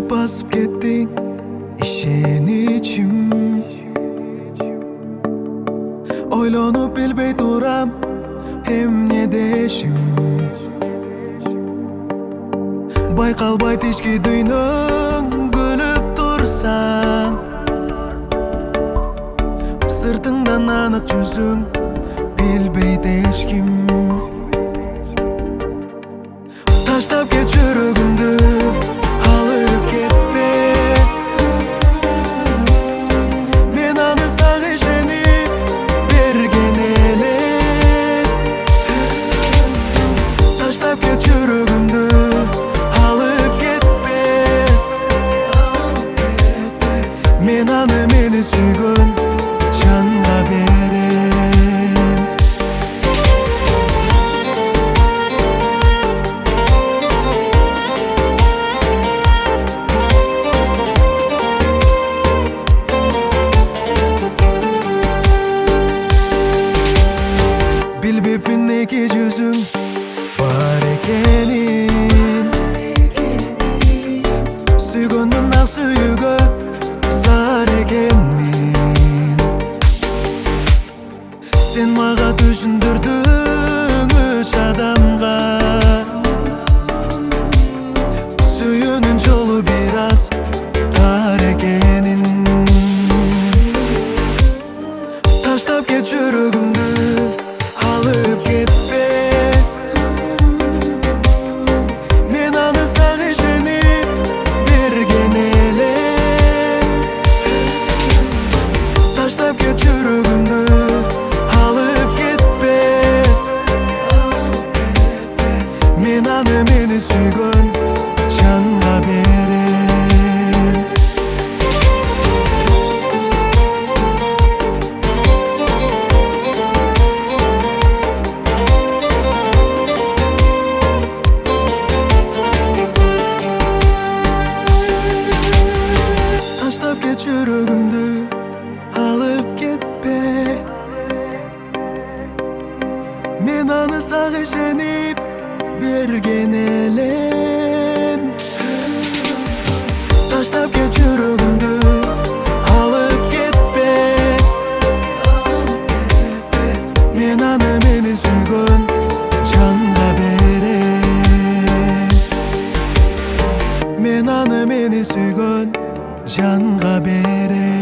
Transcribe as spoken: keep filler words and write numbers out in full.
басып кеттің ишеничим. Ойлонуп билбей турам эмне дешим. Байкалбайт ички дүйнөң күлүп турсаң, сыртыңдан анык жүзүң билбейт эч ким. Таштап кет жүрөгүмдү, алып кетпе. Мен аны сага ишенип берген элем. Таштап кет жүрөгүмдү, алып кетпе. Мен аны мени сүйгөн жанга берем. Билбеп минеки жүзүң бар экенин, сүйгөндүн ак сүйүүгө зар экенмин. Сен мага түшүндүрдүң үч адамга, сүйүүнүн жолу бир аз тар экенин. Таштап кет жүрөгүмдү, алып кетпе. Мен аны сага ишенип берген элем. Таштап кет жүрөгүмдү, алып кетпе. Мен аны мени сүйгөн жанга берем. Таштап кет жүрөгүмдү, алып кетпе. Мен аны сага ишенип берген элем. Таштап кет жүрөгүмдү, алып кетпе. Мен аны мени сүйгөн жанга берем. Мен аны мени сүйгөн жанга берем.